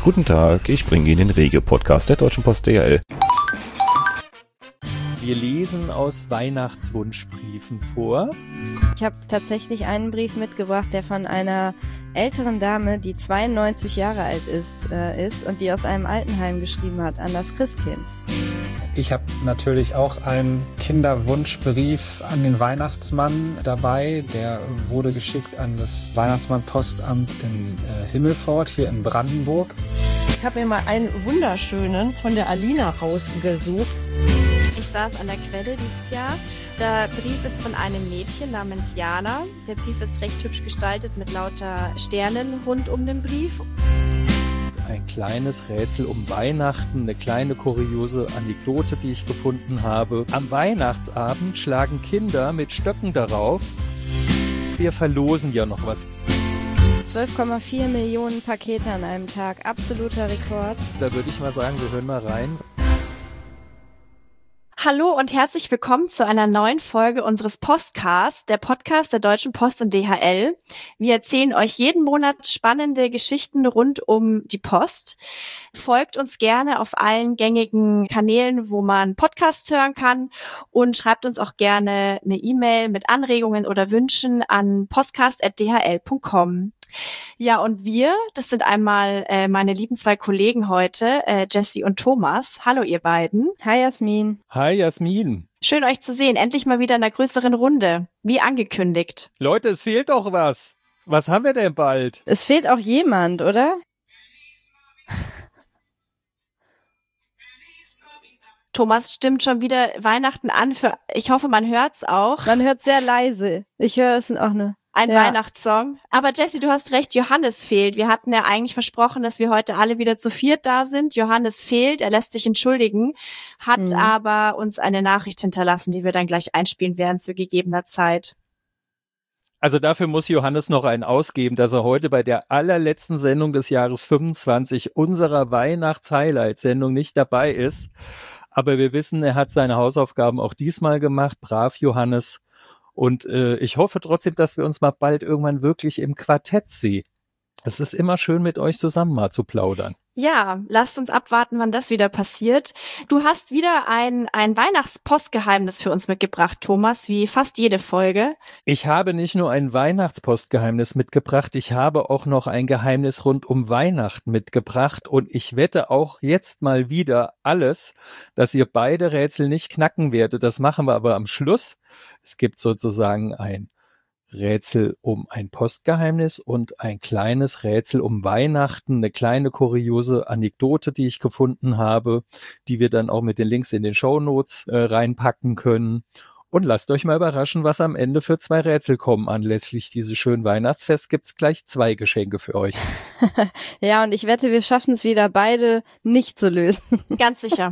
Guten Tag, ich bringe Ihnen den Rege-Podcast der Deutschen Post DHL. Wir lesen aus Weihnachtswunschbriefen vor. Ich habe tatsächlich einen Brief mitgebracht, der von einer älteren Dame, die 92 Jahre alt ist und die aus einem Altenheim geschrieben hat, an das Christkind. Ich habe natürlich auch einen Kinderwunschbrief an den Weihnachtsmann dabei. Der wurde geschickt an das Weihnachtsmann-Postamt in Himmelpfort hier in Brandenburg. Ich habe mir mal einen wunderschönen von der Alina rausgesucht. Ich saß an der Quelle dieses Jahr. Der Brief ist von einem Mädchen namens Jana. Der Brief ist recht hübsch gestaltet mit lauter Sternen rund um den Brief. Ein kleines Rätsel um Weihnachten, eine kleine kuriose Anekdote, die ich gefunden habe. Am Weihnachtsabend schlagen Kinder mit Stöcken darauf. Wir verlosen ja noch was. 12,4 Millionen Pakete an einem Tag, absoluter Rekord. Da würde ich mal sagen, wir hören mal rein. Hallo und herzlich willkommen zu einer neuen Folge unseres Postcasts, der Podcast der Deutschen Post und DHL. Wir erzählen euch jeden Monat spannende Geschichten rund um die Post. Folgt uns gerne auf allen gängigen Kanälen, wo man Podcasts hören kann, und schreibt uns auch gerne eine E-Mail mit Anregungen oder Wünschen an postcast@dhl.com. Ja, und das sind einmal meine lieben zwei Kollegen heute, Jessie und Thomas. Hallo ihr beiden. Hi Jasmin. Hi Jasmin. Schön euch zu sehen, endlich mal wieder in einer größeren Runde, wie angekündigt. Leute, es fehlt doch was. Was haben wir denn bald? Es fehlt auch jemand, oder? Thomas stimmt schon wieder Weihnachten an. Ich hoffe, man hört's auch. Man hört sehr leise. Ich höre es auch nur. Ein Weihnachtssong. Aber Jessie, du hast recht, Johannes fehlt. Wir hatten ja eigentlich versprochen, dass wir heute alle wieder zu viert da sind. Johannes fehlt, er lässt sich entschuldigen, hat aber uns eine Nachricht hinterlassen, die wir dann gleich einspielen werden zu gegebener Zeit. Also dafür muss Johannes noch einen ausgeben, dass er heute bei der allerletzten Sendung des Jahres 25 unserer Weihnachts-Highlight-Sendung nicht dabei ist. Aber wir wissen, er hat seine Hausaufgaben auch diesmal gemacht. Brav, Johannes. Und ich hoffe trotzdem, dass wir uns mal bald irgendwann wirklich im Quartett sehen. Es ist immer schön, mit euch zusammen mal zu plaudern. Ja, lasst uns abwarten, wann das wieder passiert. Du hast wieder ein Weihnachtspostgeheimnis für uns mitgebracht, Thomas, wie fast jede Folge. Ich habe nicht nur ein Weihnachtspostgeheimnis mitgebracht, ich habe auch noch ein Geheimnis rund um Weihnachten mitgebracht. Und ich wette auch jetzt mal wieder alles, dass ihr beide Rätsel nicht knacken werdet. Das machen wir aber am Schluss. Es gibt sozusagen ein Rätsel um ein Postgeheimnis und ein kleines Rätsel um Weihnachten, eine kleine kuriose Anekdote, die ich gefunden habe, die wir dann auch mit den Links in den Shownotes reinpacken können. Und lasst euch mal überraschen, was am Ende für 2 Rätsel kommen. Anlässlich dieses schönen Weihnachtsfest gibt's gleich 2 Geschenke für euch. Ja, und ich wette, wir schaffen es wieder beide nicht zu lösen. Ganz sicher.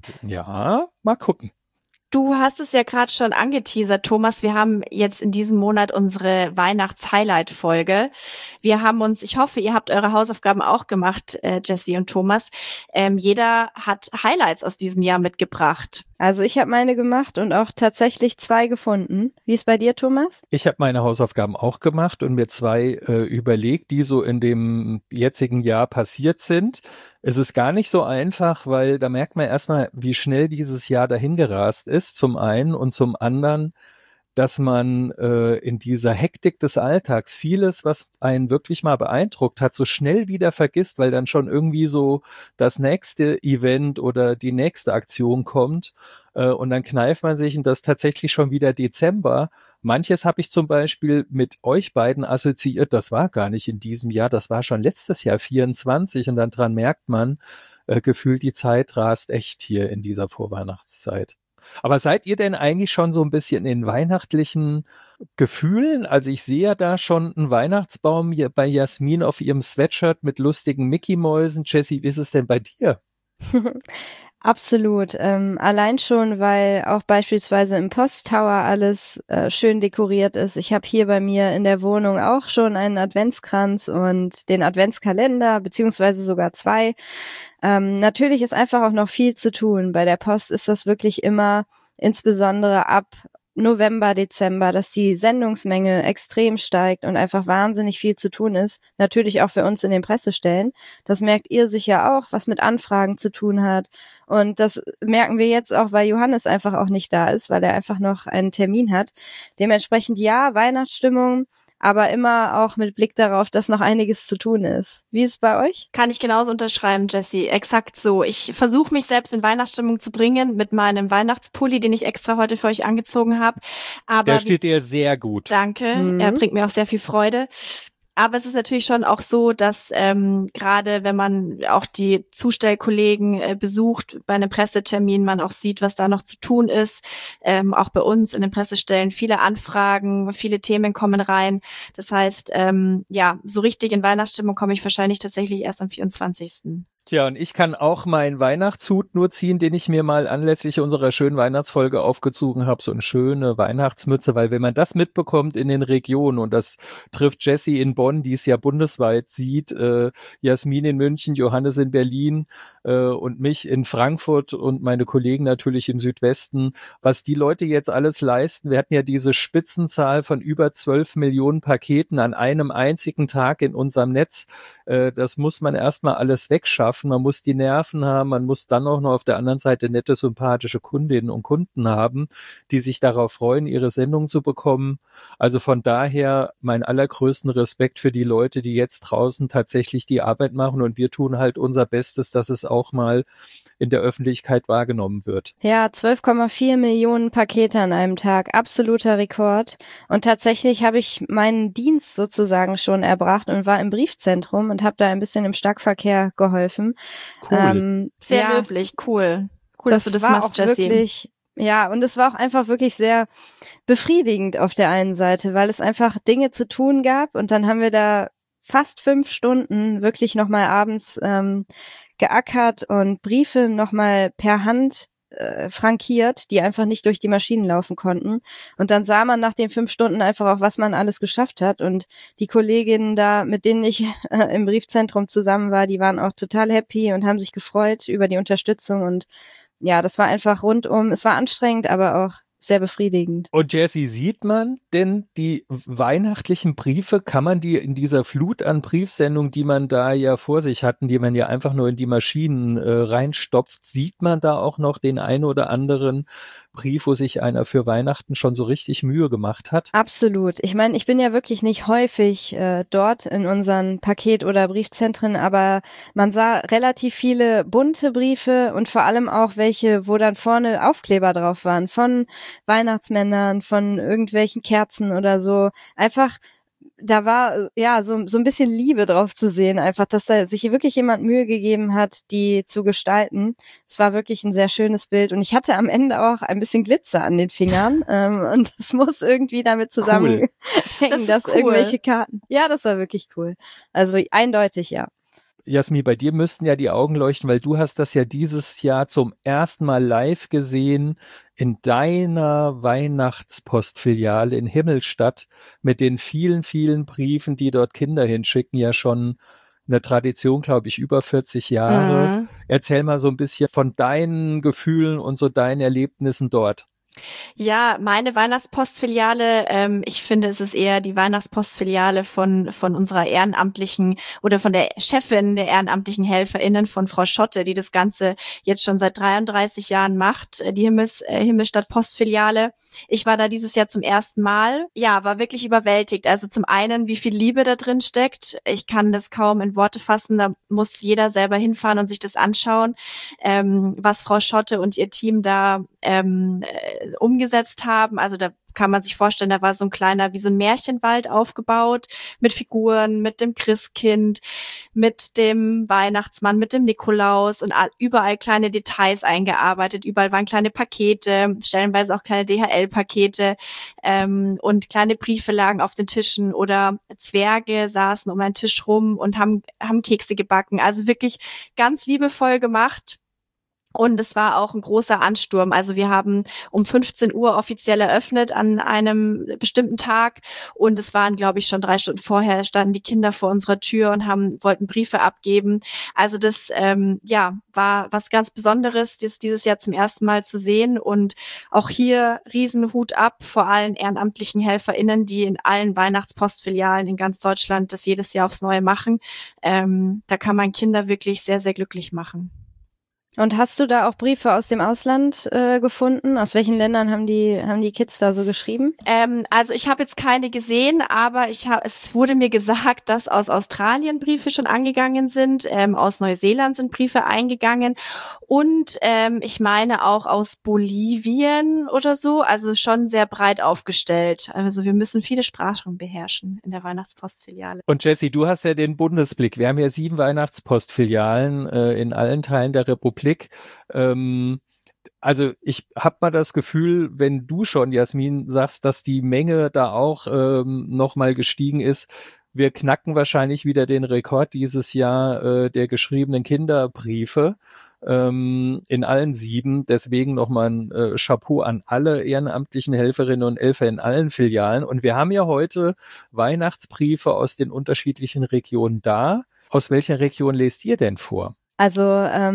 Ja, mal gucken. Du hast es ja gerade schon angeteasert, Thomas. Wir haben jetzt in diesem Monat unsere Weihnachts-Highlight-Folge. Wir haben uns, ich hoffe, ihr habt eure Hausaufgaben auch gemacht, Jessie und Thomas. Jeder hat Highlights aus diesem Jahr mitgebracht. Also ich habe meine gemacht und auch tatsächlich 2 gefunden. Wie ist bei dir, Thomas? Ich habe meine Hausaufgaben auch gemacht und mir 2 überlegt, die so in dem jetzigen Jahr passiert sind. Es ist gar nicht so einfach, weil da merkt man erstmal, wie schnell dieses Jahr dahingerast ist, zum einen, und zum anderen, dass man in dieser Hektik des Alltags vieles, was einen wirklich mal beeindruckt hat, so schnell wieder vergisst, weil dann schon irgendwie so das nächste Event oder die nächste Aktion kommt und dann kneift man sich, und das ist tatsächlich schon wieder Dezember. Manches habe ich zum Beispiel mit euch beiden assoziiert, das war gar nicht in diesem Jahr, das war schon letztes Jahr 24, und dann dran merkt man, gefühlt die Zeit rast echt hier in dieser Vorweihnachtszeit. Aber seid ihr denn eigentlich schon so ein bisschen in weihnachtlichen Gefühlen? Also ich sehe ja da schon einen Weihnachtsbaum hier bei Jasmin auf ihrem Sweatshirt mit lustigen Mickey-Mäusen. Jessie, wie ist es denn bei dir? Absolut. Allein schon, weil auch beispielsweise im Posttower alles schön dekoriert ist. Ich habe hier bei mir in der Wohnung auch schon einen Adventskranz und den Adventskalender, beziehungsweise sogar 2. Natürlich ist einfach auch noch viel zu tun. Bei der Post ist das wirklich immer, insbesondere ab November, Dezember, dass die Sendungsmenge extrem steigt und einfach wahnsinnig viel zu tun ist. Natürlich auch für uns in den Pressestellen. Das merkt ihr sicher auch, was mit Anfragen zu tun hat. Und das merken wir jetzt auch, weil Johannes einfach auch nicht da ist, weil er einfach noch einen Termin hat. Dementsprechend ja, Weihnachtsstimmung, aber immer auch mit Blick darauf, dass noch einiges zu tun ist. Wie ist es bei euch? Kann ich genauso unterschreiben, Jessie. Exakt so. Ich versuche mich selbst in Weihnachtsstimmung zu bringen mit meinem Weihnachtspulli, den ich extra heute für euch angezogen habe. Aber der steht dir sehr gut. Danke. Er bringt mir auch sehr viel Freude. Aber es ist natürlich schon auch so, dass gerade wenn man auch die Zustellkollegen besucht bei einem Pressetermin, man auch sieht, was da noch zu tun ist. Auch bei uns in den Pressestellen viele Anfragen, viele Themen kommen rein. Das heißt, so richtig in Weihnachtsstimmung komme ich wahrscheinlich tatsächlich erst am 24. Tja, und ich kann auch meinen Weihnachtshut nur ziehen, den ich mir mal anlässlich unserer schönen Weihnachtsfolge aufgezogen habe. So eine schöne Weihnachtsmütze, weil wenn man das mitbekommt in den Regionen, und das trifft Jessie in Bonn, die es ja bundesweit sieht, Jasmin in München, Johannes in Berlin und mich in Frankfurt und meine Kollegen natürlich im Südwesten, was die Leute jetzt alles leisten. Wir hatten ja diese Spitzenzahl von über 12 Millionen Paketen an einem einzigen Tag in unserem Netz. Das muss man erstmal alles wegschaffen. Man muss die Nerven haben, man muss dann auch noch auf der anderen Seite nette, sympathische Kundinnen und Kunden haben, die sich darauf freuen, ihre Sendung zu bekommen. Also von daher meinen allergrößten Respekt für die Leute, die jetzt draußen tatsächlich die Arbeit machen, und wir tun halt unser Bestes, dass es auch mal in der Öffentlichkeit wahrgenommen wird. Ja, 12,4 Millionen Pakete an einem Tag, absoluter Rekord. Und tatsächlich habe ich meinen Dienst sozusagen schon erbracht und war im Briefzentrum und habe da ein bisschen im Stadtverkehr geholfen. Cool. Sehr löblich, cool. Cool, dass du das machst, Jessie. Wirklich, ja, und es war auch einfach wirklich sehr befriedigend auf der einen Seite, weil es einfach Dinge zu tun gab, und dann haben wir da fast 5 Stunden wirklich nochmal abends geackert und Briefe nochmal per Hand frankiert, die einfach nicht durch die Maschinen laufen konnten. Und dann sah man nach den 5 Stunden einfach auch, was man alles geschafft hat. Und die Kolleginnen da, mit denen ich im Briefzentrum zusammen war, die waren auch total happy und haben sich gefreut über die Unterstützung. Und ja, das war einfach rundum, es war anstrengend, aber auch sehr befriedigend. Und Jessie, sieht man denn die weihnachtlichen Briefe, kann man die in dieser Flut an Briefsendungen, die man da ja vor sich hatten, die man ja einfach nur in die Maschinen reinstopft, sieht man da auch noch den einen oder anderen Brief, wo sich einer für Weihnachten schon so richtig Mühe gemacht hat? Absolut. Ich meine, ich bin ja wirklich nicht häufig dort in unseren Paket- oder Briefzentren, aber man sah relativ viele bunte Briefe und vor allem auch welche, wo dann vorne Aufkleber drauf waren von Weihnachtsmännern, von irgendwelchen Kerzen oder so. Einfach, da war ja so ein bisschen Liebe drauf zu sehen, einfach, dass da sich wirklich jemand Mühe gegeben hat, die zu gestalten. Es war wirklich ein sehr schönes Bild, und ich hatte am Ende auch ein bisschen Glitzer an den Fingern und das muss irgendwie damit zusammenhängen, dass cool. Irgendwelche Karten. Ja, das war wirklich cool. Also eindeutig, ja. Jasmin, bei dir müssten ja die Augen leuchten, weil du hast das ja dieses Jahr zum ersten Mal live gesehen in deiner Weihnachtspostfiliale in Himmelstadt mit den vielen, vielen Briefen, die dort Kinder hinschicken, ja schon eine Tradition, glaube ich, über 40 Jahre. Mhm. Erzähl mal so ein bisschen von deinen Gefühlen und so deinen Erlebnissen dort. Ja, meine Weihnachtspostfiliale, ich finde, es ist eher die Weihnachtspostfiliale von unserer ehrenamtlichen oder von der Chefin der ehrenamtlichen HelferInnen von Frau Schotte, die das Ganze jetzt schon seit 33 Jahren macht, die Himmelstadt Postfiliale. Ich war da dieses Jahr zum ersten Mal. Ja, war wirklich überwältigt. Also zum einen, wie viel Liebe da drin steckt. Ich kann das kaum in Worte fassen. Da muss jeder selber hinfahren und sich das anschauen, was Frau Schotte und ihr Team da umgesetzt haben. Also da kann man sich vorstellen, da war so ein kleiner, wie so ein Märchenwald aufgebaut mit Figuren, mit dem Christkind, mit dem Weihnachtsmann, mit dem Nikolaus und überall kleine Details eingearbeitet. Überall waren kleine Pakete, stellenweise auch kleine DHL-Pakete und kleine Briefe lagen auf den Tischen oder Zwerge saßen um einen Tisch rum und haben Kekse gebacken. Also wirklich ganz liebevoll gemacht. Und es war auch ein großer Ansturm. Also wir haben um 15 Uhr offiziell eröffnet an einem bestimmten Tag. Und es waren, glaube ich, schon 3 Stunden vorher standen die Kinder vor unserer Tür und wollten Briefe abgeben. Also das, war was ganz Besonderes, dieses Jahr zum ersten Mal zu sehen. Und auch hier Riesenhut ab vor allen ehrenamtlichen HelferInnen, die in allen Weihnachtspostfilialen in ganz Deutschland das jedes Jahr aufs Neue machen. Da kann man Kinder wirklich sehr, sehr glücklich machen. Und hast du da auch Briefe aus dem Ausland gefunden? Aus welchen Ländern haben die Kids da so geschrieben? Also ich habe jetzt keine gesehen, aber es wurde mir gesagt, dass aus Australien Briefe schon angegangen sind, aus Neuseeland sind Briefe eingegangen und ich meine auch aus Bolivien oder so, also schon sehr breit aufgestellt. Also wir müssen viele Sprachen beherrschen in der Weihnachtspostfiliale. Und Jessie, du hast ja den Bundesblick. Wir haben ja 7 Weihnachtspostfilialen in allen Teilen der Republik. Also ich habe mal das Gefühl, wenn du schon, Jasmin, sagst, dass die Menge da auch nochmal gestiegen ist, wir knacken wahrscheinlich wieder den Rekord dieses Jahr der geschriebenen Kinderbriefe in allen 7. Deswegen nochmal ein Chapeau an alle ehrenamtlichen Helferinnen und Helfer in allen Filialen. Und wir haben ja heute Weihnachtsbriefe aus den unterschiedlichen Regionen da. Aus welcher Region lest ihr denn vor? Also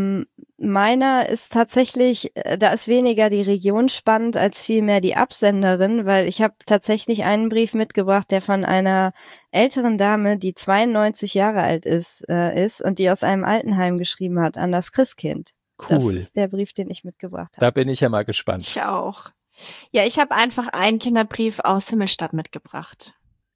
meiner ist tatsächlich, da ist weniger die Region spannend als vielmehr die Absenderin, weil ich habe tatsächlich einen Brief mitgebracht, der von einer älteren Dame, die 92 Jahre alt ist und die aus einem Altenheim geschrieben hat, an das Christkind. Cool. Das ist der Brief, den ich mitgebracht habe. Da bin ich ja mal gespannt. Ich auch. Ja, ich habe einfach einen Kinderbrief aus Himmelstadt mitgebracht.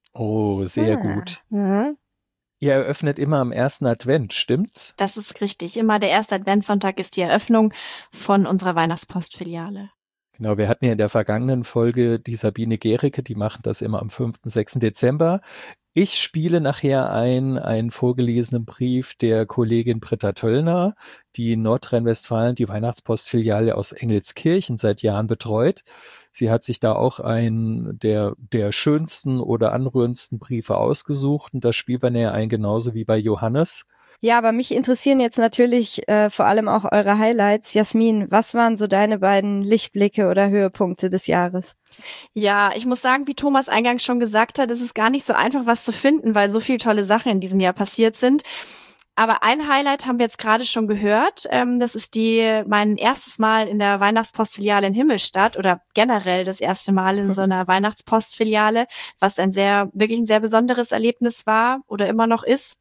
Oh, sehr gut. Mhm. Ihr eröffnet immer am 1. Advent, stimmt's? Das ist richtig. Immer der 1. Adventssonntag ist die Eröffnung von unserer Weihnachtspostfiliale. Genau, wir hatten ja in der vergangenen Folge die Sabine Gericke, die machen das immer am 5. 6. Dezember. Ich spiele nachher einen vorgelesenen Brief der Kollegin Britta Töllner, die in Nordrhein-Westfalen die Weihnachtspostfiliale aus Engelskirchen seit Jahren betreut. Sie hat sich da auch einen der schönsten oder anrührendsten Briefe ausgesucht und das spielen wir näher ein, genauso wie bei Johannes. Ja, aber mich interessieren jetzt natürlich vor allem auch eure Highlights. Jasmin, was waren so deine beiden Lichtblicke oder Höhepunkte des Jahres? Ja, ich muss sagen, wie Thomas eingangs schon gesagt hat, es ist gar nicht so einfach, was zu finden, weil so viele tolle Sachen in diesem Jahr passiert sind. Aber ein Highlight haben wir jetzt gerade schon gehört. Das ist mein erstes Mal in der Weihnachtspostfiliale in Himmelstadt oder generell das erste Mal in so einer Weihnachtspostfiliale, was wirklich ein sehr besonderes Erlebnis war oder immer noch ist.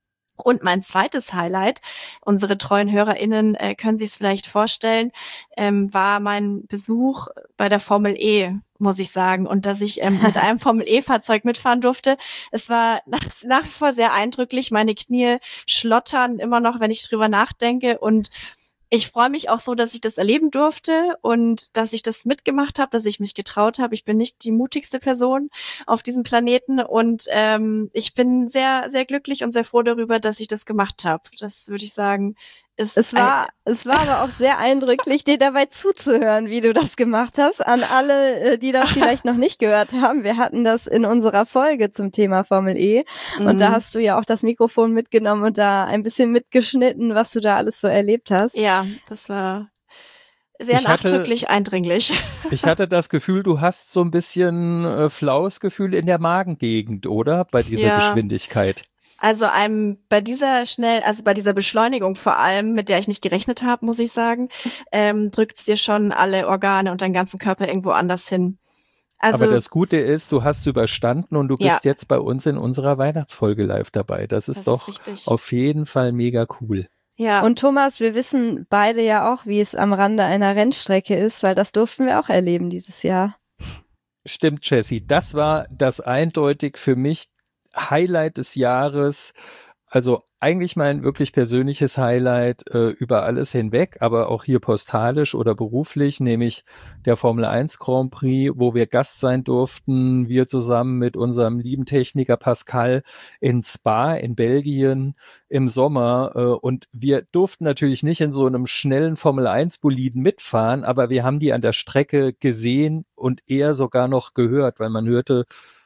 Und mein zweites Highlight, unsere treuen HörerInnen können sich es vielleicht vorstellen, war mein Besuch bei der Formel E, muss ich sagen. Und dass ich mit einem Formel-E-Fahrzeug mitfahren durfte. Es war nach wie vor sehr eindrücklich. Meine Knie schlottern immer noch, wenn ich drüber nachdenke. Und ich freue mich auch so, dass ich das erleben durfte und dass ich das mitgemacht habe, dass ich mich getraut habe. Ich bin nicht die mutigste Person auf diesem Planeten und ich bin sehr, sehr glücklich und sehr froh darüber, dass ich das gemacht habe. Das würde ich sagen, ist es war aber auch sehr eindrücklich, dir dabei zuzuhören, wie du das gemacht hast. An alle, die das vielleicht noch nicht gehört haben, wir hatten das in unserer Folge zum Thema Formel E und da hast du ja auch das Mikrofon mitgenommen und da ein bisschen mitgeschnitten, was du da alles so erlebt hast. Ja, das war sehr nachdrücklich, eindringlich. Ich hatte das Gefühl, du hast so ein bisschen flaues Gefühl in der Magengegend, oder? Bei dieser Geschwindigkeit. Also bei dieser Beschleunigung vor allem, mit der ich nicht gerechnet habe, muss ich sagen, drückt's dir schon alle Organe und deinen ganzen Körper irgendwo anders hin. Also, aber das Gute ist, du hast überstanden und du bist jetzt bei uns in unserer Weihnachtsfolge live dabei. Das ist doch auf jeden Fall mega cool. Ja. Und Thomas, wir wissen beide ja auch, wie es am Rande einer Rennstrecke ist, weil das durften wir auch erleben dieses Jahr. Stimmt, Jessie. Das war das eindeutig für mich Highlight des Jahres, also eigentlich mein wirklich persönliches Highlight über alles hinweg, aber auch hier postalisch oder beruflich, nämlich der Formel 1 Grand Prix, wo wir Gast sein durften, wir zusammen mit unserem lieben Techniker Pascal in Spa in Belgien im Sommer und wir durften natürlich nicht in so einem schnellen Formel 1 Boliden mitfahren, aber wir haben die an der Strecke gesehen und eher sogar noch gehört, weil man hörte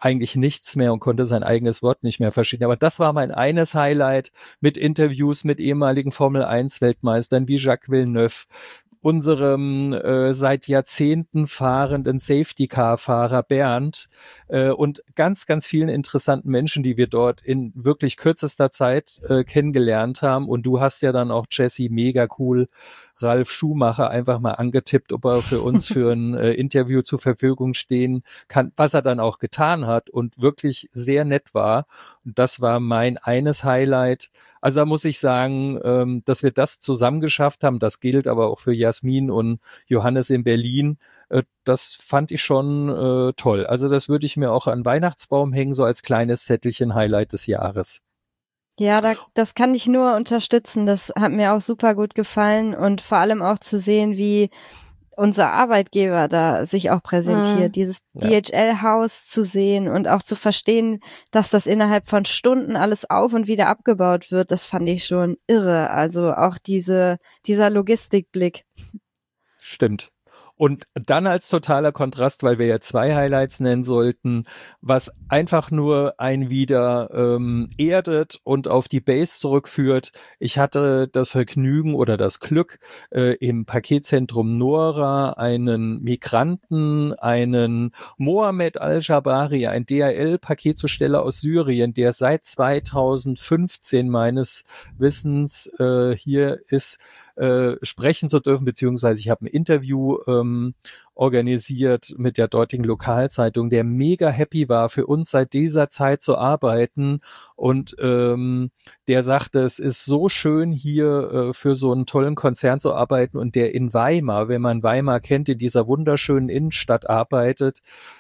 eigentlich nichts mehr und konnte sein eigenes Wort nicht mehr verstehen. Aber das war mein eines Highlight mit Interviews mit ehemaligen Formel-1-Weltmeistern wie Jacques Villeneuve, unserem seit Jahrzehnten fahrenden Safety-Car-Fahrer Bernd und ganz, ganz vielen interessanten Menschen, die wir dort in wirklich kürzester Zeit kennengelernt haben. Und du hast ja dann auch, Jessie, mega cool, Ralf Schumacher einfach mal angetippt, ob er für uns für ein Interview zur Verfügung stehen kann, was er dann auch getan hat und wirklich sehr nett war. Und das war mein eines Highlight. Also da muss ich sagen, dass wir das zusammen geschafft haben, das gilt aber auch für Jasmin und Johannes in Berlin. Das fand ich schon toll. Also das würde ich mir auch an den Weihnachtsbaum hängen, so als kleines Zettelchen Highlight des Jahres. Ja, das kann ich nur unterstützen. Das hat mir auch super gut gefallen und vor allem auch zu sehen, wie unser Arbeitgeber da sich auch präsentiert, dieses DHL-Haus zu sehen und auch zu verstehen, dass das innerhalb von Stunden alles auf und wieder abgebaut wird, das fand ich schon irre. Also auch dieser Logistikblick. Stimmt. Und dann als totaler Kontrast, weil wir ja 2 Highlights nennen sollten, was einfach nur einen wieder erdet und auf die Base zurückführt. Ich hatte das Vergnügen oder das Glück, im Paketzentrum Nora einen Migranten, einen Mohamed Al-Jabari, ein DHL-Paketzusteller aus Syrien, der seit 2015 meines Wissens hier ist, sprechen zu dürfen, beziehungsweise ich habe ein Interview organisiert mit der dortigen Lokalzeitung, der mega happy war, für uns seit dieser Zeit zu arbeiten und der sagte, es ist so schön hier für so einen tollen Konzern zu arbeiten und der in Weimar, wenn man Weimar kennt, in dieser wunderschönen Innenstadt arbeitet.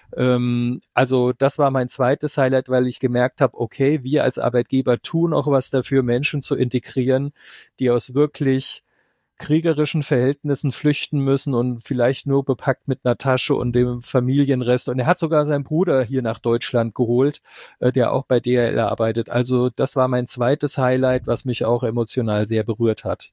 Also das war mein zweites Highlight, weil ich gemerkt habe, okay, wir als Arbeitgeber tun auch was dafür, Menschen zu integrieren, die aus wirklich kriegerischen Verhältnissen flüchten müssen und vielleicht nur bepackt mit einer Tasche und dem Familienrest. Und er hat sogar seinen Bruder hier nach Deutschland geholt, der auch bei DHL arbeitet. Also das war mein zweites Highlight, was mich auch emotional sehr berührt hat.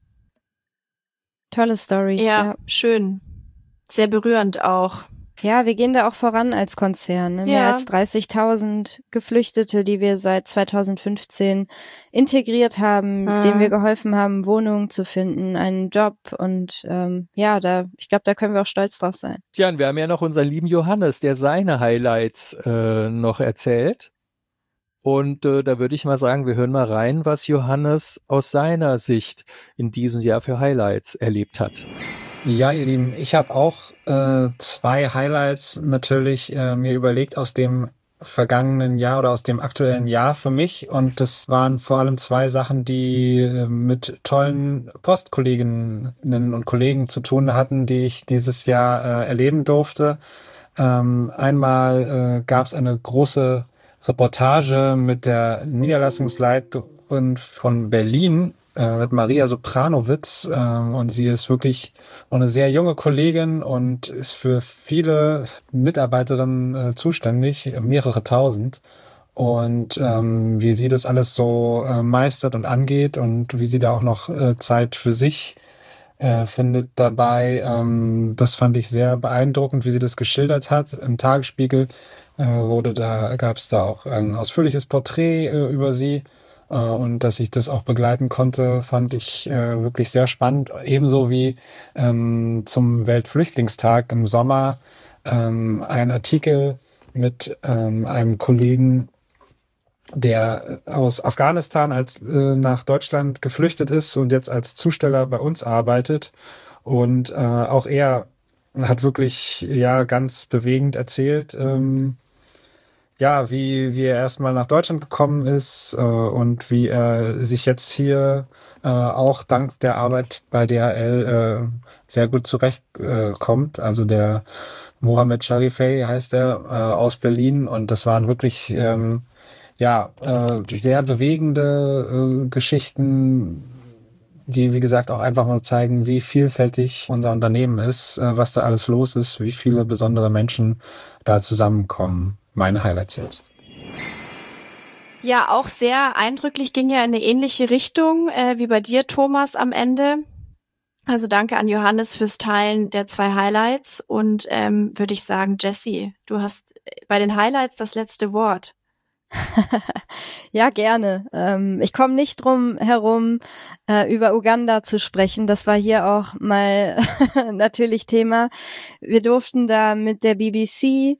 Tolle Storys. Ja, schön. Sehr berührend auch. Ja, wir gehen da auch voran als Konzern. Ne? Mehr als 30.000 Geflüchtete, die wir seit 2015 integriert haben, denen wir geholfen haben, Wohnungen zu finden, einen Job und ich glaube, da können wir auch stolz drauf sein. Tja, und wir haben ja noch unseren lieben Johannes, der seine Highlights noch erzählt. Und da würde ich mal sagen, wir hören mal rein, was Johannes aus seiner Sicht in diesem Jahr für Highlights erlebt hat. Ja, ihr Lieben, ich habe auch 2 Highlights natürlich mir überlegt aus dem vergangenen Jahr oder aus dem aktuellen Jahr für mich. Und das waren vor allem 2 Sachen, die mit tollen Postkolleginnen und Kollegen zu tun hatten, die ich dieses Jahr erleben durfte. Einmal gab es eine große Reportage mit der Niederlassungsleiterin von Berlin, mit Maria Sopranowitz, und sie ist wirklich eine sehr junge Kollegin und ist für viele Mitarbeiterinnen zuständig, mehrere tausend. Und wie sie das alles so meistert und angeht und wie sie da auch noch Zeit für sich findet dabei, das fand ich sehr beeindruckend, wie sie das geschildert hat. Im Tagesspiegel gab es da auch ein ausführliches Porträt über sie. Und dass ich das auch begleiten konnte, fand ich wirklich sehr spannend. Ebenso wie zum Weltflüchtlingstag im Sommer ein Artikel mit einem Kollegen, der aus Afghanistan nach Deutschland geflüchtet ist und jetzt als Zusteller bei uns arbeitet. Und auch er hat wirklich ganz bewegend erzählt, wie er erstmal nach Deutschland gekommen ist und wie er sich jetzt hier auch dank der Arbeit bei DHL sehr gut zurechtkommt. Also der Mohammed Sharifei heißt er, aus Berlin, und das waren wirklich sehr bewegende Geschichten, die, wie gesagt, auch einfach mal zeigen, wie vielfältig unser Unternehmen ist, was da alles los ist, wie viele besondere Menschen da zusammenkommen. Meine Highlights jetzt. Ja, auch sehr eindrücklich, ging ja in eine ähnliche Richtung wie bei dir, Thomas, am Ende. Also danke an Johannes fürs Teilen der 2 Highlights und würde ich sagen, Jessie, du hast bei den Highlights das letzte Wort. Ja, gerne. Ich komme nicht drum herum, über Uganda zu sprechen. Das war hier auch mal natürlich Thema. Wir durften da mit der BBC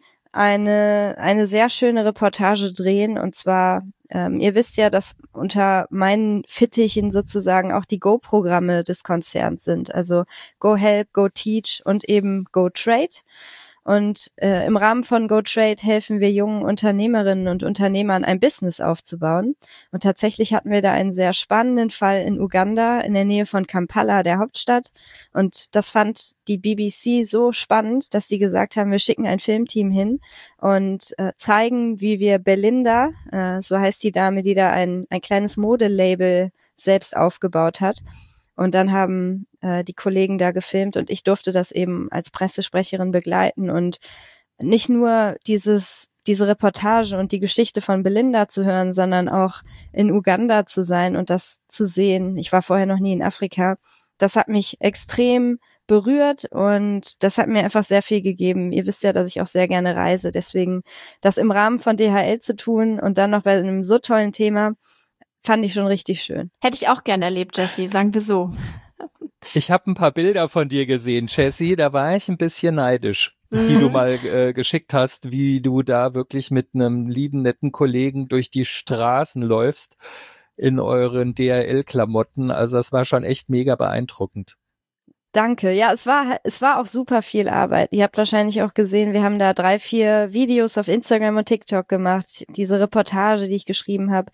eine sehr schöne Reportage drehen, und zwar, ihr wisst ja, dass unter meinen Fittichen sozusagen auch die Go-Programme des Konzerns sind, also Go Help, Go Teach und eben Go Trade. Und im Rahmen von Go Trade helfen wir jungen Unternehmerinnen und Unternehmern, ein Business aufzubauen. Und tatsächlich hatten wir da einen sehr spannenden Fall in Uganda, in der Nähe von Kampala, der Hauptstadt. Und das fand die BBC so spannend, dass sie gesagt haben, wir schicken ein Filmteam hin und zeigen, wie wir Belinda, so heißt die Dame, die da ein kleines Modelabel selbst aufgebaut hat. Und dann haben die Kollegen da gefilmt und ich durfte das eben als Pressesprecherin begleiten und nicht nur diese Reportage und die Geschichte von Belinda zu hören, sondern auch in Uganda zu sein und das zu sehen. Ich war vorher noch nie in Afrika. Das hat mich extrem berührt und das hat mir einfach sehr viel gegeben. Ihr wisst ja, dass ich auch sehr gerne reise. Deswegen das im Rahmen von DHL zu tun und dann noch bei einem so tollen Thema, fand ich schon richtig schön. Hätte ich auch gerne erlebt, Jessie, sagen wir so. Ich habe ein paar Bilder von dir gesehen, Jessie, da war ich ein bisschen neidisch, die du mal geschickt hast, wie du da wirklich mit einem lieben, netten Kollegen durch die Straßen läufst in euren DHL-Klamotten. Also das war schon echt mega beeindruckend. Danke. Ja, es war auch super viel Arbeit. Ihr habt wahrscheinlich auch gesehen, wir haben da 3, 4 Videos auf Instagram und TikTok gemacht, diese Reportage, die ich geschrieben habe.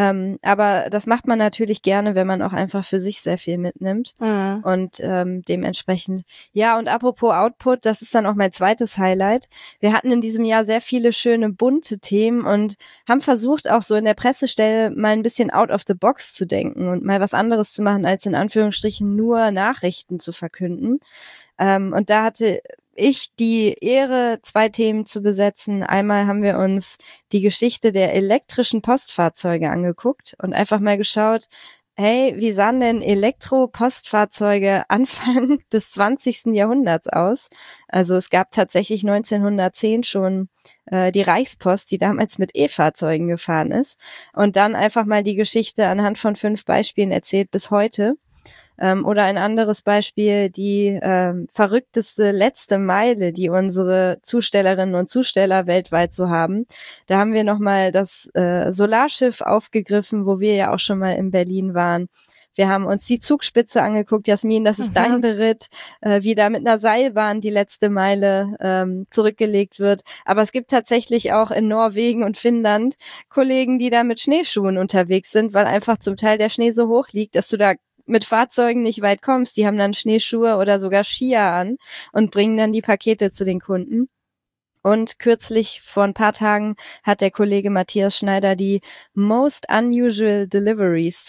Aber das macht man natürlich gerne, wenn man auch einfach für sich sehr viel mitnimmt. Mhm. Und dementsprechend, ja, und apropos Output, das ist dann auch mein zweites Highlight. Wir hatten in diesem Jahr sehr viele schöne, bunte Themen und haben versucht, auch so in der Pressestelle mal ein bisschen out of the box zu denken und mal was anderes zu machen, als in Anführungsstrichen nur Nachrichten zu verkünden. Und da hatte ich die Ehre, 2 Themen zu besetzen. Einmal haben wir uns die Geschichte der elektrischen Postfahrzeuge angeguckt und einfach mal geschaut, hey, wie sahen denn Elektropostfahrzeuge Anfang des 20. Jahrhunderts aus? Also es gab tatsächlich 1910 schon die Reichspost, die damals mit E-Fahrzeugen gefahren ist. Und dann einfach mal die Geschichte anhand von 5 Beispielen erzählt bis heute. Oder ein anderes Beispiel, die verrückteste letzte Meile, die unsere Zustellerinnen und Zusteller weltweit so haben. Da haben wir nochmal das Solarschiff aufgegriffen, wo wir ja auch schon mal in Berlin waren. Wir haben uns die Zugspitze angeguckt, Jasmin, das ist dein Beritt, wie da mit einer Seilbahn die letzte Meile zurückgelegt wird. Aber es gibt tatsächlich auch in Norwegen und Finnland Kollegen, die da mit Schneeschuhen unterwegs sind, weil einfach zum Teil der Schnee so hoch liegt, dass du da mit Fahrzeugen nicht weit kommst. Die haben dann Schneeschuhe oder sogar Skier an und bringen dann die Pakete zu den Kunden. Und kürzlich, vor ein paar Tagen, hat der Kollege Matthias Schneider die Most Unusual Deliveries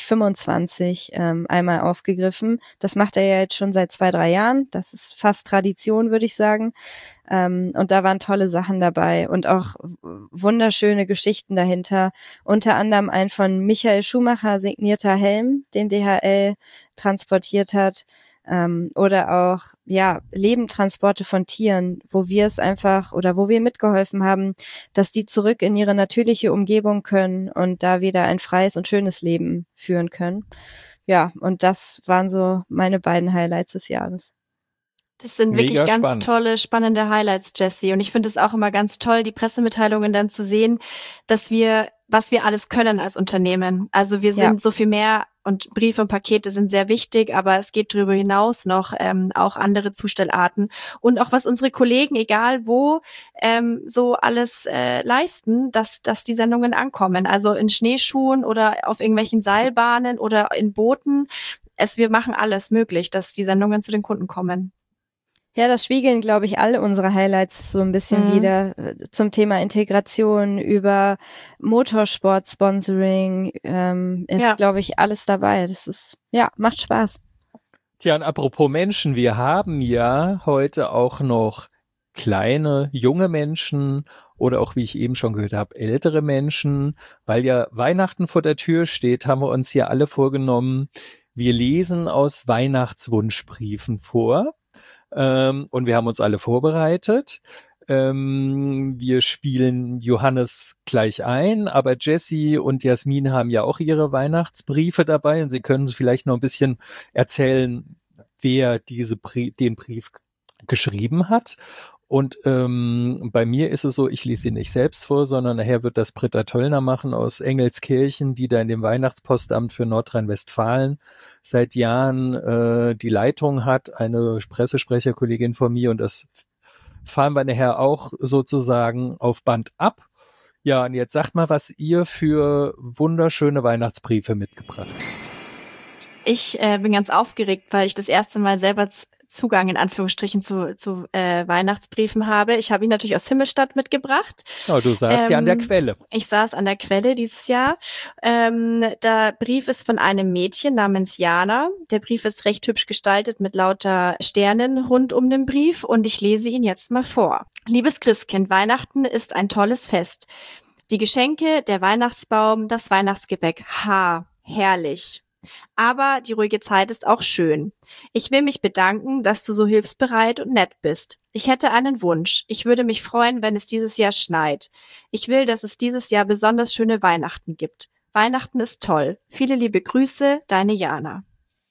2025 einmal aufgegriffen. Das macht er ja jetzt schon seit 2, 3 Jahren. Das ist fast Tradition, würde ich sagen. Und da waren tolle Sachen dabei und auch wunderschöne Geschichten dahinter. Unter anderem ein von Michael Schumacher signierter Helm, den DHL transportiert hat. Oder auch, ja, Lebendtransporte von Tieren, wo wir es einfach oder wo wir mitgeholfen haben, dass die zurück in ihre natürliche Umgebung können und da wieder ein freies und schönes Leben führen können. Ja, und das waren so meine beiden Highlights des Jahres. Das sind wirklich Mega ganz spannend. tolle, spannende Highlights, Jessie. Und ich finde es auch immer ganz toll, die Pressemitteilungen dann zu sehen, was wir alles können als Unternehmen. Also wir sind so viel mehr und Briefe und Pakete sind sehr wichtig, aber es geht darüber hinaus noch auch andere Zustellarten und auch was unsere Kollegen, egal wo, so alles leisten, dass die Sendungen ankommen. Also in Schneeschuhen oder auf irgendwelchen Seilbahnen oder in Booten. Wir machen alles möglich, dass die Sendungen zu den Kunden kommen. Ja, das spiegeln, glaube ich, alle unsere Highlights so ein bisschen wieder zum Thema Integration über Motorsport-Sponsoring. Ist, glaube ich, alles dabei. Das ist, macht Spaß. Tja, und apropos Menschen, wir haben ja heute auch noch kleine, junge Menschen oder auch, wie ich eben schon gehört habe, ältere Menschen. Weil ja Weihnachten vor der Tür steht, haben wir uns hier alle vorgenommen, Wir lesen aus Weihnachtswunschbriefen vor und wir haben uns alle vorbereitet. Wir spielen Johannes gleich ein, aber Jessie und Jasmin haben ja auch ihre Weihnachtsbriefe dabei und sie können vielleicht noch ein bisschen erzählen, wer den Brief geschrieben hat. Und bei mir ist es so, ich lese ihn nicht selbst vor, sondern nachher wird das Britta Töllner machen aus Engelskirchen, die da in dem Weihnachtspostamt für Nordrhein-Westfalen seit Jahren die Leitung hat, eine Pressesprecherkollegin von mir, und das fahren wir nachher auch sozusagen auf Band ab. Ja, und jetzt sagt mal, was ihr für wunderschöne Weihnachtsbriefe mitgebracht habt. Ich bin ganz aufgeregt, weil ich das erste Mal selber Zugang in Anführungsstrichen zu Weihnachtsbriefen habe. Ich habe ihn natürlich aus Himmelstadt mitgebracht. Oh, du saßt ja an der Quelle. Ich saß an der Quelle dieses Jahr. Der Brief ist von einem Mädchen namens Jana. Der Brief ist recht hübsch gestaltet mit lauter Sternen rund um den Brief und ich lese ihn jetzt mal vor. Liebes Christkind, Weihnachten ist ein tolles Fest. Die Geschenke, der Weihnachtsbaum, das Weihnachtsgebäck. Herrlich. Aber die ruhige Zeit ist auch schön. Ich will mich bedanken, dass du so hilfsbereit und nett bist. Ich hätte einen Wunsch. Ich würde mich freuen, wenn es dieses Jahr schneit. Ich will, dass es dieses Jahr besonders schöne Weihnachten gibt. Weihnachten ist toll. Viele liebe Grüße, deine Jana.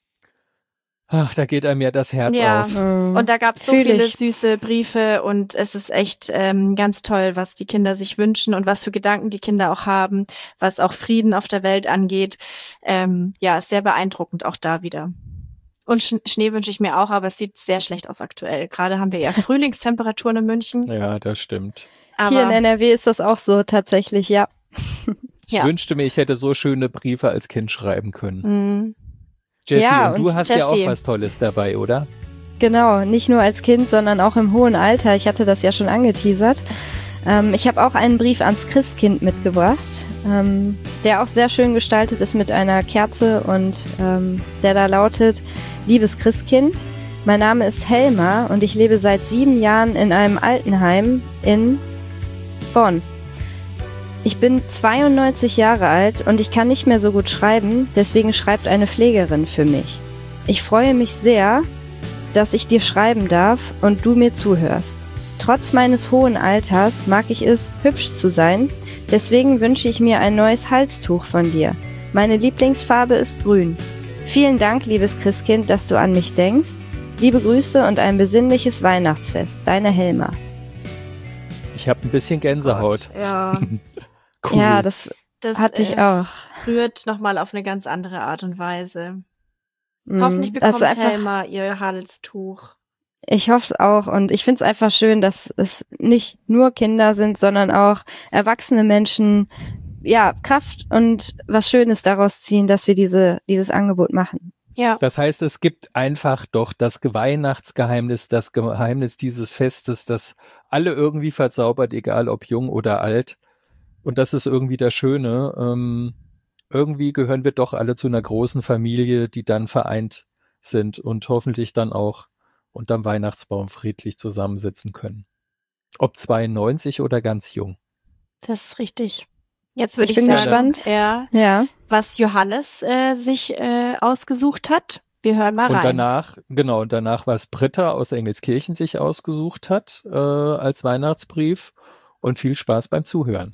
Ach, da geht einem ja das Herz Ja, auf. und da gab es so viele süße Briefe und es ist echt ganz toll, was die Kinder sich wünschen und was für Gedanken die Kinder auch haben, was auch Frieden auf der Welt angeht. Ja, ist sehr beeindruckend auch da wieder. Und Schnee wünsche ich mir auch, aber es sieht sehr schlecht aus aktuell. Gerade haben wir ja Frühlingstemperaturen in München. Ja, das stimmt. Aber hier in NRW ist das auch so tatsächlich, ja. Ich wünschte mir, ich hätte so schöne Briefe als Kind schreiben können. Mhm. Jessie, ja, und du hast Jessie. ja auch was Tolles dabei, oder? Genau, nicht nur als Kind, sondern auch im hohen Alter. Ich hatte das ja schon angeteasert. Ich habe auch einen Brief ans Christkind mitgebracht, der auch sehr schön gestaltet ist mit einer Kerze und der da lautet: Liebes Christkind, mein Name ist Helma und ich lebe seit 7 Jahren in einem Altenheim in Bonn. Ich bin 92 Jahre alt und ich kann nicht mehr so gut schreiben, deswegen schreibt eine Pflegerin für mich. Ich freue mich sehr, dass ich dir schreiben darf und du mir zuhörst. Trotz meines hohen Alters mag ich es, hübsch zu sein, deswegen wünsche ich mir ein neues Halstuch von dir. Meine Lieblingsfarbe ist grün. Vielen Dank, liebes Christkind, dass du an mich denkst. Liebe Grüße und ein besinnliches Weihnachtsfest. Deine Helma. Ich habe ein bisschen Gänsehaut. Ja. Cool. Ja, das hatte ich auch. Rührt nochmal auf eine ganz andere Art und Weise. Hoffentlich bekommt Helma ihr Halstuch. Ich hoffe es auch und ich finde es einfach schön, dass es nicht nur Kinder sind, sondern auch erwachsene Menschen, ja, Kraft und was Schönes daraus ziehen, dass wir dieses Angebot machen. Ja. Das heißt, es gibt einfach doch das Weihnachtsgeheimnis, das Geheimnis dieses Festes, das alle irgendwie verzaubert, egal ob jung oder alt. Und das ist irgendwie das Schöne. Irgendwie gehören wir doch alle zu einer großen Familie, die dann vereint sind und hoffentlich dann auch unterm Weihnachtsbaum friedlich zusammensitzen können. Ob 92 oder ganz jung. Das ist richtig. Jetzt würde ich bin sagen, gespannt. Ja, was Johannes sich ausgesucht hat. Wir hören mal rein. Und danach, was Britta aus Engelskirchen sich ausgesucht hat als Weihnachtsbrief. Und viel Spaß beim Zuhören.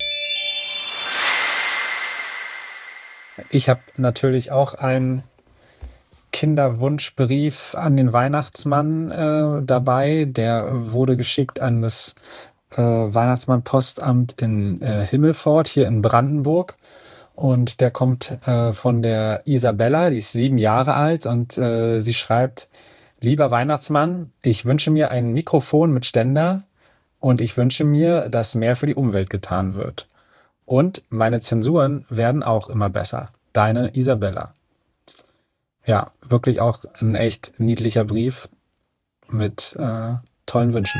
Ich habe natürlich auch einen Kinderwunschbrief an den Weihnachtsmann dabei. Der wurde geschickt an das Weihnachtsmann-Postamt in Himmelfort hier in Brandenburg. Und der kommt von der Isabella, die ist 7 Jahre alt und sie schreibt: Lieber Weihnachtsmann, ich wünsche mir ein Mikrofon mit Ständer und ich wünsche mir, dass mehr für die Umwelt getan wird. Und meine Zensuren werden auch immer besser. Deine Isabella. Ja, wirklich auch ein echt niedlicher Brief mit tollen Wünschen.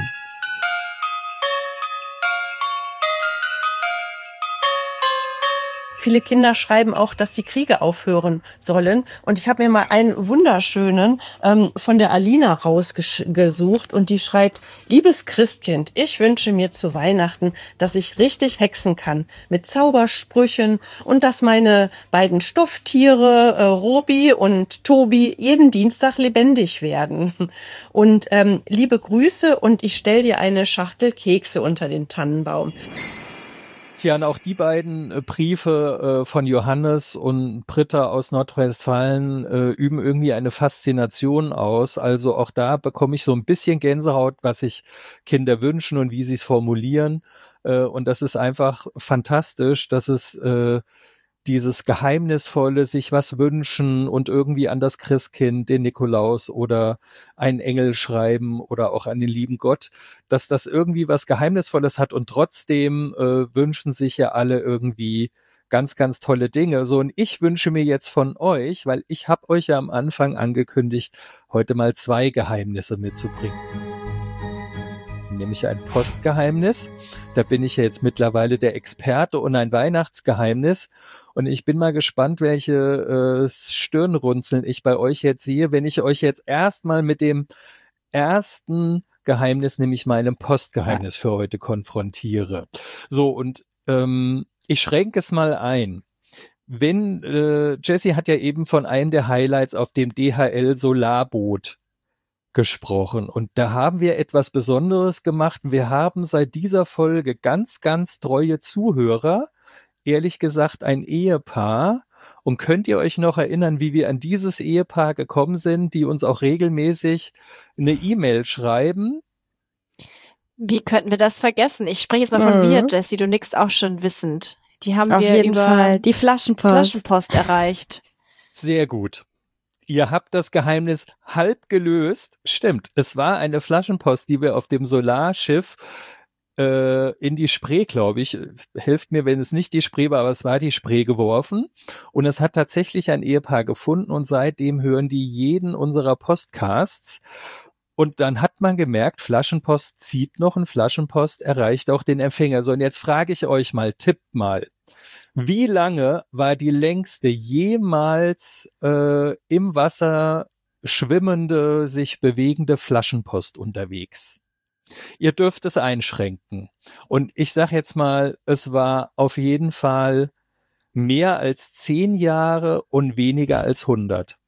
Viele Kinder schreiben auch, dass die Kriege aufhören sollen. Und ich habe mir mal einen wunderschönen von der Alina rausgesucht. Und die schreibt: Liebes Christkind, ich wünsche mir zu Weihnachten, dass ich richtig hexen kann mit Zaubersprüchen und dass meine beiden Stofftiere, Robi und Tobi, jeden Dienstag lebendig werden. Und liebe Grüße, und ich stell dir eine Schachtel Kekse unter den Tannenbaum. Tja, und auch die beiden Briefe von Johannes und Britta aus Nordrhein-Westfalen üben irgendwie eine Faszination aus. Also auch da bekomme ich so ein bisschen Gänsehaut, was sich Kinder wünschen und wie sie es formulieren. Und das ist einfach fantastisch, dass es dieses geheimnisvolle sich was wünschen und irgendwie an das Christkind, den Nikolaus oder einen Engel schreiben oder auch an den lieben Gott, dass das irgendwie was Geheimnisvolles hat, und trotzdem wünschen sich ja alle irgendwie ganz, ganz tolle Dinge. So, und ich wünsche mir jetzt von euch, weil ich habe euch ja am Anfang angekündigt, heute mal 2 Geheimnisse mitzubringen. Nämlich ein Postgeheimnis. Da bin ich ja jetzt mittlerweile der Experte, und ein Weihnachtsgeheimnis. Und ich bin mal gespannt, welche Stirnrunzeln ich bei euch jetzt sehe, wenn ich euch jetzt erstmal mit dem ersten Geheimnis, nämlich meinem Postgeheimnis für heute konfrontiere. So, und ich schränke es mal ein. Wenn Jessie hat ja eben von einem der Highlights auf dem DHL Solarboot gesprochen, und da haben wir etwas Besonderes gemacht. Wir haben seit dieser Folge ganz, ganz treue Zuhörer, ehrlich gesagt ein Ehepaar. Und könnt ihr euch noch erinnern, wie wir an dieses Ehepaar gekommen sind, die uns auch regelmäßig eine E-Mail schreiben? Wie könnten wir das vergessen? Ich spreche jetzt mal von wir, Jessie, du nickst auch schon wissend. Die haben Auf wir jeden über Fall. Die Flaschenpost erreicht. Sehr gut. Ihr habt das Geheimnis halb gelöst. Stimmt, es war eine Flaschenpost, die wir auf dem Solarschiff in die Spree, glaube ich, helft mir, wenn es nicht die Spree war, aber es war die Spree geworfen. Und es hat tatsächlich ein Ehepaar gefunden, und seitdem hören die jeden unserer Podcasts. Und dann hat man gemerkt, Flaschenpost zieht noch, und Flaschenpost erreicht auch den Empfänger. So, und jetzt frage ich euch mal, tippt mal. Wie lange war die längste jemals im Wasser schwimmende, sich bewegende Flaschenpost unterwegs? Ihr dürft es einschränken. Und ich sage jetzt mal, es war auf jeden Fall mehr als 10 Jahre und weniger als 100.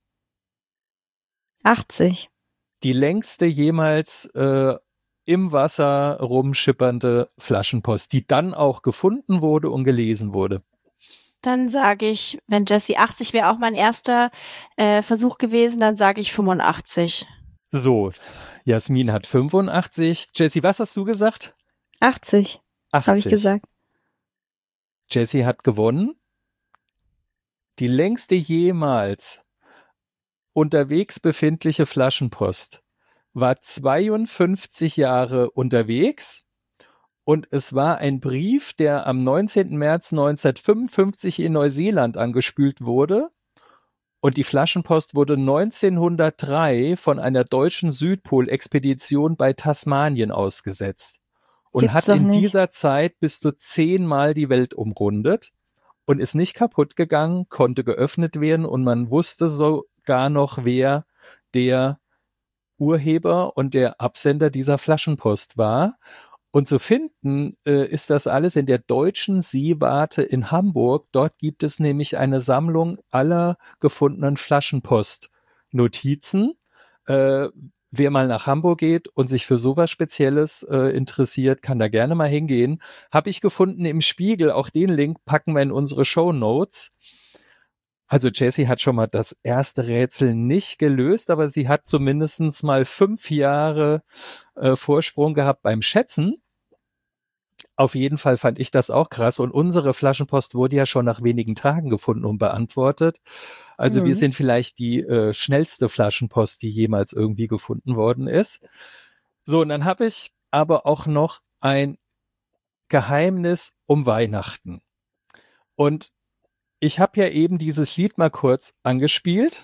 80. Die längste jemals im Wasser rumschippernde Flaschenpost, die dann auch gefunden wurde und gelesen wurde. Dann sage ich, wenn Jessie 80 wäre auch mein erster Versuch gewesen, dann sage ich 85. So, Jasmin hat 85. Jessie, was hast du gesagt? 80. 80. Habe ich gesagt. Jessie hat gewonnen. Die längste jemals unterwegs befindliche Flaschenpost war 52 Jahre unterwegs, und es war ein Brief, der am 19. März 1955 in Neuseeland angespült wurde, und die Flaschenpost wurde 1903 von einer deutschen Südpolexpedition bei Tasmanien ausgesetzt und Gibt's hat doch in nicht. dieser Zeit bis zu 10-mal die Welt umrundet und ist nicht kaputt gegangen, konnte geöffnet werden, und man wusste sogar noch, wer der Urheber und der Absender dieser Flaschenpost war. Und zu finden ist das alles in der Deutschen Seewarte in Hamburg. Dort gibt es nämlich eine Sammlung aller gefundenen Flaschenpost-Notizen. Wer mal nach Hamburg geht und sich für sowas Spezielles interessiert, kann da gerne mal hingehen. Habe ich gefunden im Spiegel. Auch den Link packen wir in unsere Shownotes. Also Jessie hat schon mal das erste Rätsel nicht gelöst, aber sie hat zumindest mal 5 Jahre Vorsprung gehabt beim Schätzen. Auf jeden Fall fand ich das auch krass, und unsere Flaschenpost wurde ja schon nach wenigen Tagen gefunden und beantwortet. Also wir sind vielleicht die schnellste Flaschenpost, die jemals irgendwie gefunden worden ist. So, und dann habe ich aber auch noch ein Geheimnis um Weihnachten. Und ich habe ja eben dieses Lied mal kurz angespielt.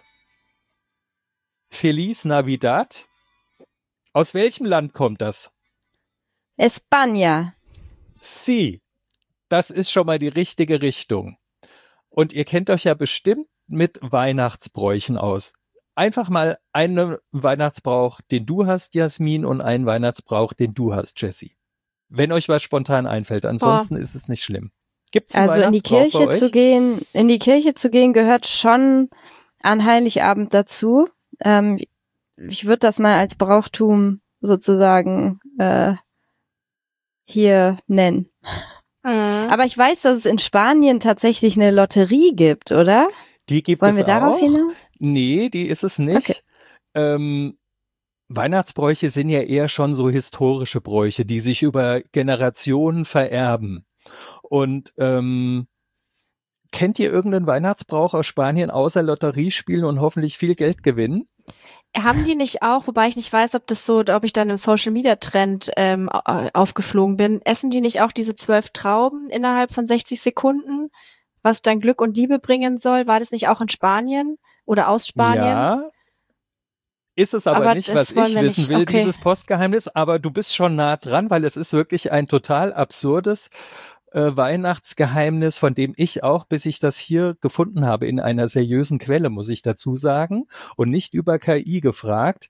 Feliz Navidad. Aus welchem Land kommt das? España. Sí. Das ist schon mal die richtige Richtung. Und ihr kennt euch ja bestimmt mit Weihnachtsbräuchen aus. Einfach mal einen Weihnachtsbrauch, den du hast, Jasmin, und einen Weihnachtsbrauch, den du hast, Jessie. Wenn euch was spontan einfällt, ansonsten ist es nicht schlimm. Gibt's einen Also in die Weihnachtsbrauch bei euch? in die Kirche zu gehen gehört schon an Heiligabend dazu. Ich würde das mal als Brauchtum sozusagen hier nennen. Aber ich weiß, dass es in Spanien tatsächlich eine Lotterie gibt, oder? Die gibt Wollen es wir darauf auch. hinaus? Nee, die ist es nicht. Okay. Weihnachtsbräuche sind ja eher schon so historische Bräuche, die sich über Generationen vererben. Und kennt ihr irgendeinen Weihnachtsbrauch aus Spanien außer Lotterie spielen und hoffentlich viel Geld gewinnen? Haben die nicht auch, wobei ich nicht weiß, ob ich dann im Social Media Trend aufgeflogen bin, essen die nicht auch diese 12 Trauben innerhalb von 60 Sekunden, was dann Glück und Liebe bringen soll? War das nicht auch in Spanien oder aus Spanien? Ja. Ist es aber nicht, was ich wissen will, okay. Dieses Postgeheimnis, aber du bist schon nah dran, weil es ist wirklich ein total absurdes Weihnachtsgeheimnis, von dem ich auch, bis ich das hier gefunden habe, in einer seriösen Quelle, muss ich dazu sagen, und nicht über KI gefragt.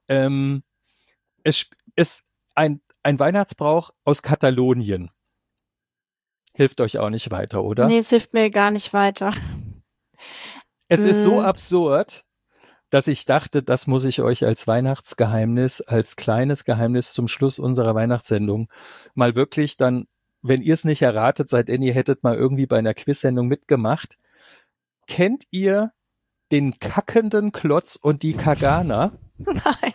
Es ist ein Weihnachtsbrauch aus Katalonien. Hilft euch auch nicht weiter, oder? Nee, es hilft mir gar nicht weiter. Es ist so absurd, dass ich dachte, das muss ich euch als Weihnachtsgeheimnis, als kleines Geheimnis zum Schluss unserer Weihnachtssendung mal wirklich dann, wenn ihr es nicht erratet seid, denn ihr hättet mal irgendwie bei einer Quizsendung mitgemacht. Kennt ihr den kackenden Klotz und die Kagana? Nein.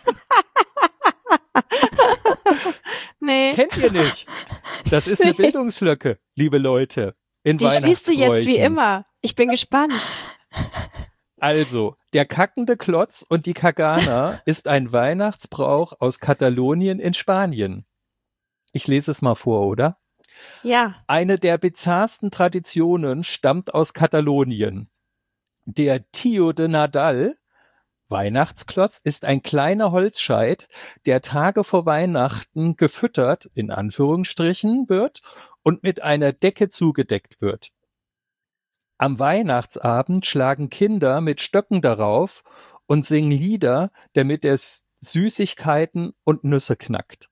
Nee. Kennt ihr nicht? Das ist eine Bildungslücke, liebe Leute. Die schließt du jetzt wie immer. Ich bin gespannt. Also, der kackende Klotz und die Kagana ist ein Weihnachtsbrauch aus Katalonien in Spanien. Ich lese es mal vor, oder? Ja. Eine der bizarrsten Traditionen stammt aus Katalonien. Der Tio de Nadal, Weihnachtsklotz, ist ein kleiner Holzscheit, der Tage vor Weihnachten gefüttert, in Anführungsstrichen, wird und mit einer Decke zugedeckt wird. Am Weihnachtsabend schlagen Kinder mit Stöcken darauf und singen Lieder, damit es Süßigkeiten und Nüsse kackt.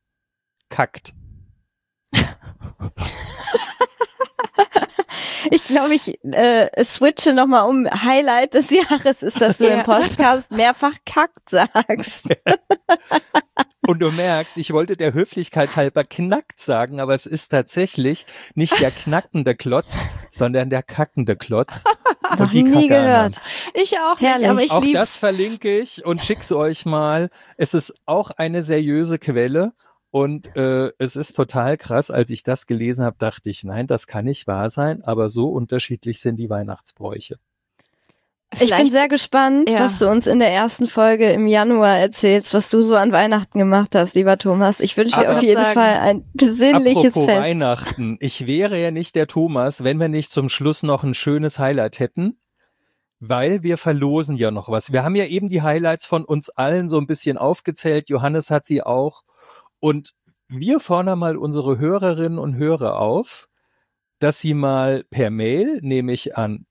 Ich glaube, ich switche nochmal um. Highlight des Jahres ist, dass du im Podcast mehrfach kackt sagst. Und du merkst, ich wollte der Höflichkeit halber knackt sagen, aber es ist tatsächlich nicht der knackende Klotz, sondern der kackende Klotz. Und die nie Kagana. gehört. Ich auch Herrlich. nicht, aber ich Auch lieb's. das verlinke ich und schick's euch mal. Es ist auch eine seriöse Quelle und es ist total krass. Als ich das gelesen habe, dachte ich, nein, das kann nicht wahr sein, aber so unterschiedlich sind die Weihnachtsbräuche. Ich bin sehr gespannt, was du uns in der ersten Folge im Januar erzählst, was du so an Weihnachten gemacht hast, lieber Thomas. Ich wünsche dir auf jeden Fall ein besinnliches Apropos Fest. Weihnachten. Ich wäre ja nicht der Thomas, wenn wir nicht zum Schluss noch ein schönes Highlight hätten, weil wir verlosen ja noch was. Wir haben ja eben die Highlights von uns allen so ein bisschen aufgezählt. Johannes hat sie auch. Und wir fordern mal unsere Hörerinnen und Hörer auf, dass sie mal per Mail, nämlich an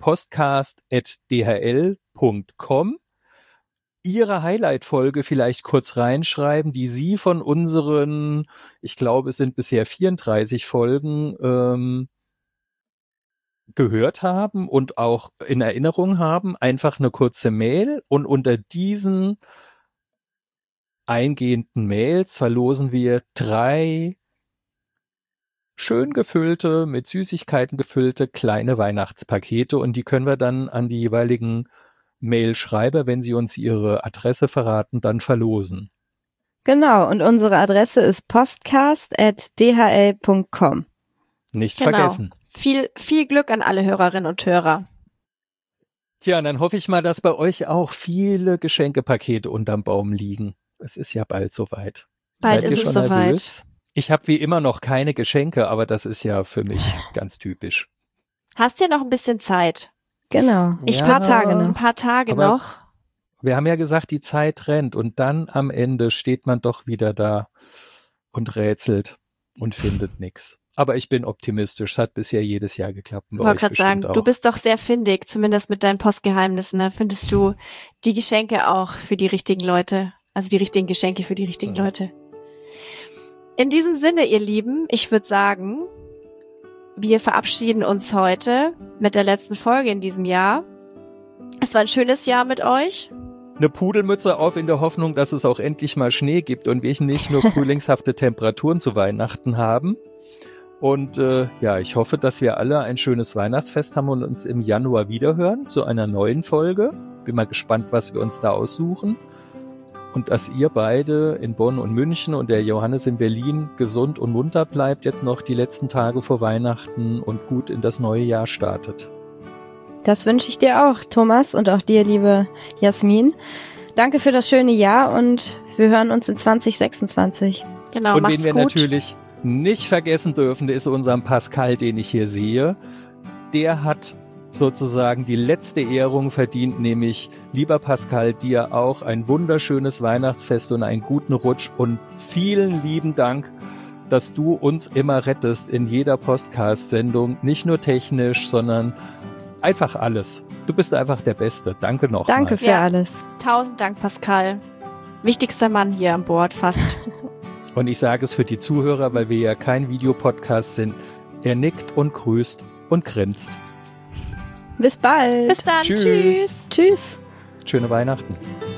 postcast@dhl.com, ihre Highlight-Folge vielleicht kurz reinschreiben, die sie von unseren, ich glaube, es sind bisher 34 Folgen, gehört haben und auch in Erinnerung haben. Einfach eine kurze Mail und unter diesen eingehenden Mails verlosen wir 3 schön gefüllte, mit Süßigkeiten gefüllte kleine Weihnachtspakete und die können wir dann an die jeweiligen Mailschreiber, wenn sie uns ihre Adresse verraten, dann verlosen. Genau, und unsere Adresse ist postcast@dhl.com. Nicht Genau. vergessen. Viel Glück an alle Hörerinnen und Hörer. Tja, dann hoffe ich mal, dass bei euch auch viele Geschenkepakete unterm Baum liegen. Es ist ja bald soweit. Bald Seid ihr ist es schon soweit. nervös? Ich habe wie immer noch keine Geschenke, aber das ist ja für mich ganz typisch. Hast ja noch ein bisschen Zeit. Genau, ein paar Tage Ein noch. paar Tage Aber noch. wir haben ja gesagt, die Zeit rennt und dann am Ende steht man doch wieder da und rätselt und findet nichts. Aber ich bin optimistisch. Es hat bisher jedes Jahr geklappt. Ich wollte gerade sagen, auch. Du bist doch sehr findig, zumindest mit deinen Postgeheimnissen. Da findest du die Geschenke auch für die richtigen Leute. Also die richtigen Geschenke für die richtigen Leute. In diesem Sinne, ihr Lieben, ich würde sagen, wir verabschieden uns heute mit der letzten Folge in diesem Jahr. Es war ein schönes Jahr mit euch. Eine Pudelmütze auf in der Hoffnung, dass es auch endlich mal Schnee gibt und wir nicht nur frühlingshafte Temperaturen zu Weihnachten haben. Und ich hoffe, dass wir alle ein schönes Weihnachtsfest haben und uns im Januar wiederhören zu einer neuen Folge. Bin mal gespannt, was wir uns da aussuchen. Und dass ihr beide in Bonn und München und der Johannes in Berlin gesund und munter bleibt, jetzt noch die letzten Tage vor Weihnachten und gut in das neue Jahr startet. Das wünsche ich dir auch, Thomas, und auch dir, liebe Jasmin. Danke für das schöne Jahr und wir hören uns in 2026. Genau, und macht's wen wir gut. natürlich nicht vergessen dürfen, ist unser Pascal, den ich hier sehe. Der hat sozusagen die letzte Ehrung verdient, nämlich, lieber Pascal, dir auch ein wunderschönes Weihnachtsfest und einen guten Rutsch und vielen lieben Dank, dass du uns immer rettest in jeder Podcast-Sendung, nicht nur technisch, sondern einfach alles. Du bist einfach der Beste. Danke nochmal. Danke für alles. 1000 Dank, Pascal. Wichtigster Mann hier an Bord, fast. Und ich sage es für die Zuhörer, weil wir ja kein Videopodcast sind. Er nickt und grüßt und grinst. Bis bald. Bis dann. Tschüss. Tschüss. Tschüss. Schöne Weihnachten.